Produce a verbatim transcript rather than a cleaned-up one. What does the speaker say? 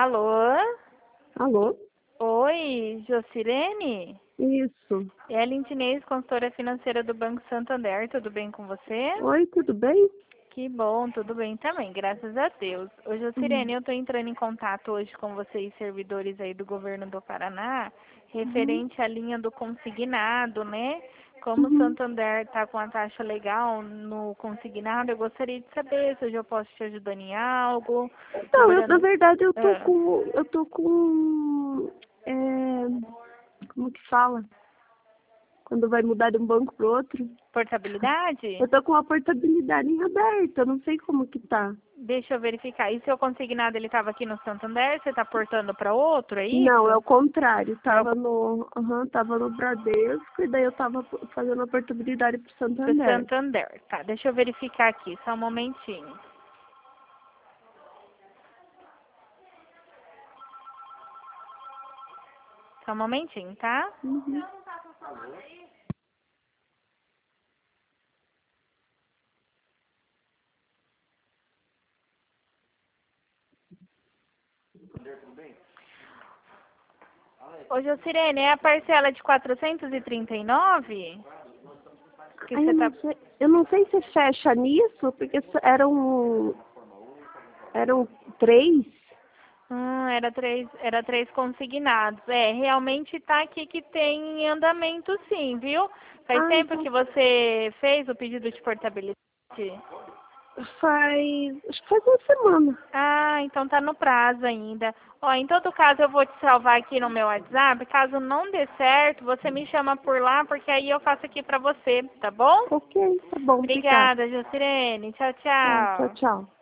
Alô? Alô? Oi, Jocirene? Isso. É a Lintinez, consultora financeira do Banco Santander. Tudo bem com você? Oi, tudo bem? Que bom, tudo bem também, graças a Deus. Ô, Jocirene, Uhum. eu estou entrando em contato hoje com vocês, servidores aí do governo do Paraná, Uhum. referente à linha do consignado, né? Como o Uhum. Santander está com a taxa legal no consignado, eu gostaria de saber se hoje eu posso te ajudar em algo. Então, eu, na Lembrando... verdade, eu tô Ah. com, eu tô com, é, como que fala? Quando vai mudar de um banco pro outro. Portabilidade? Eu tô com a portabilidade em aberta, eu não sei como que tá. Deixa eu verificar. E seu consignado, ele estava aqui no Santander, você está portando para outro, é Não, é isso? o contrário. É o Tava no, aham, tava no Bradesco e daí eu tava fazendo a portabilidade pro pro Santander. Santander. Tá, deixa eu verificar aqui, só um momentinho. Só um momentinho, tá? Uhum. Ô, Jocirene, é a parcela de quatrocentos e trinta e nove? Que Aí eu você tá... não sei, eu não sei se fecha nisso, porque s- eram, eram três. Hum, era três, era três consignados. É, realmente tá aqui que tem em andamento sim, viu? Faz Ah, tempo então que você fez o pedido de portabilidade? faz, acho que faz uma semana. Ah, então tá no prazo ainda. Ó, em todo caso eu vou te salvar aqui no meu WhatsApp. Caso não dê certo, você me chama por lá, porque aí eu faço aqui pra você, tá bom? Ok, tá bom, obrigada. Obrigada, Jocirene. Tchau, Tá, tchau, tchau. tchau.